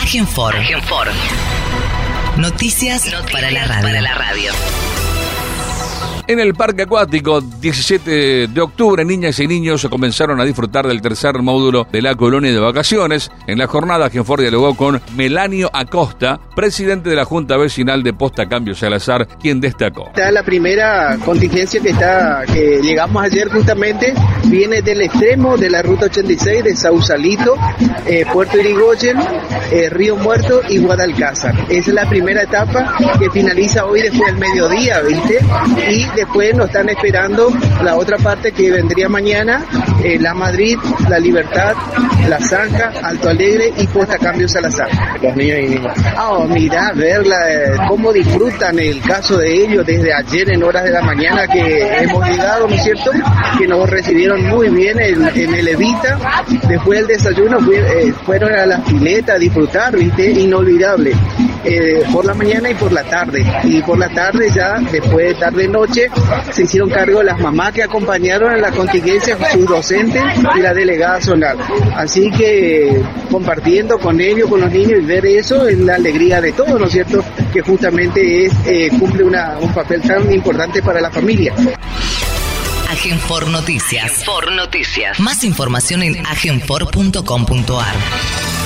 Agenfor. Noticias para la radio. En el Parque Acuático, 17 de octubre, niñas y niños comenzaron a disfrutar del tercer módulo de la colonia de vacaciones. En la jornada, Agenfor dialogó con Melanio Acosta, presidente de la Junta Vecinal de Posta Cambio Salazar, quien destacó. Esta es la primera contingencia que llegamos ayer justamente, viene del extremo de la ruta 86 de Sausalito, Puerto Irigoyen, Río Muerto y Guadalcázar. Esa es la primera etapa que finaliza hoy después del mediodía, ¿viste? Y después nos están esperando la otra parte que vendría mañana, La Madrid, La Libertad, La Zanja, Alto Alegre y Posta Cambio Salazar. Los niños y niñas. Mira, verla, cómo disfrutan el caso de ellos desde ayer en horas de la mañana que hemos llegado, ¿no es cierto? Que nos recibieron muy bien en el Evita. Después del desayuno fueron a la pileta a disfrutar, ¿viste? Inolvidable. Por la mañana y por la tarde. Y por la tarde ya, después de tarde-noche, se hicieron cargo las mamás que acompañaron a la contingencia, sus docentes y la delegada zonal. Así que compartiendo con ellos, con los niños y ver eso es la alegría de todos, ¿no es cierto? Que justamente cumple un papel tan importante para la familia. Agenfor Noticias. Más información en agenfor.com.ar.